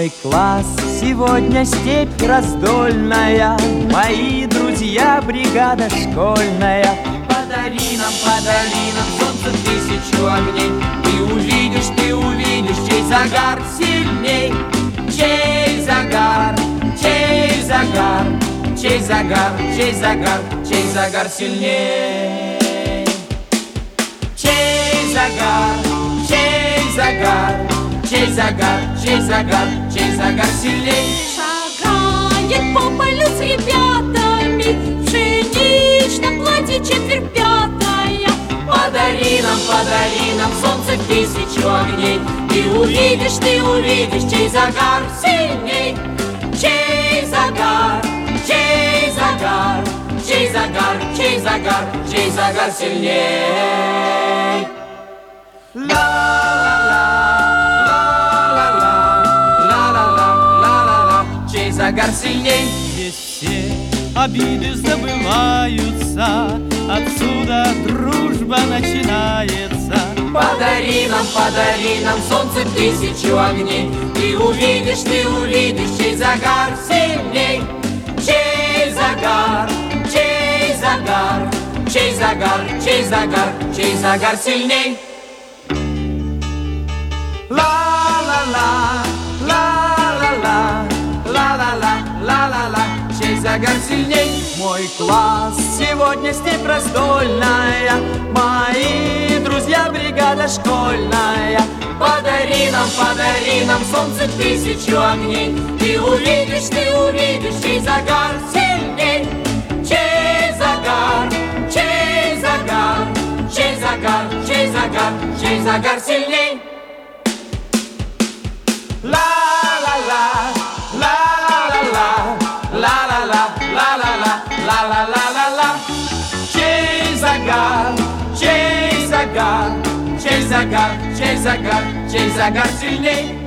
Мой класс сегодня степь раздольная, мои друзья бригада школьная. Подари нам солнце тысячу огней, ты увидишь, чей загар сильней. Чей загар, чей загар, чей загар, чей загар, чей загар сильней. Чей загар, чей загар, чей загар, чей загар, чей загар сильней. Шагает по полю с ребятами в пшеничном платье четверть пятая. Подари нам солнце тысячу огней, ты увидишь, чей загар сильней. Чей загар, чей загар, чей загар, чей загар, чей загар сильней. Чей загар сильней. Здесь все обиды забываются, отсюда дружба начинается. Подари нам солнце тысячу огней, ты увидишь, чей загар сильней. Чей загар, чей загар, чей загар, чей загар, чей загар сильней. Ла-ла-ла, ла-ла-ла, ла-ла-ла, ла-ла-ла, чей загар сильней. Мой класс сегодня степь раздольная, мои друзья бригада школьная. Подари нам солнце тысячу огней, ты увидишь, чей загар сильней. Чей загар, чей загар, чей загар, чей загар, чей загар сильней. Ла-ла-ла, ла-ла-ла, ла-ла-ла, ла-ла-ла, ла-ла-ла-ла-ла. Чей загар, чей загар, чей загар, чей загар, чей загар сильней.